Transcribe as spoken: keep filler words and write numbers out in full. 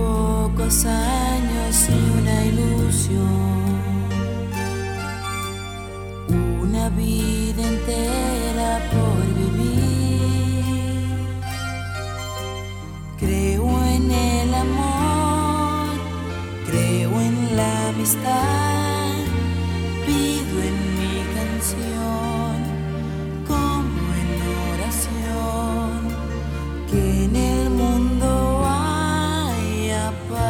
Pocos años y una ilusión, una vida entera por vivir. Creo en el amor, creo en la amistad, pido en mi canción como en oración que en el mundo haya paz.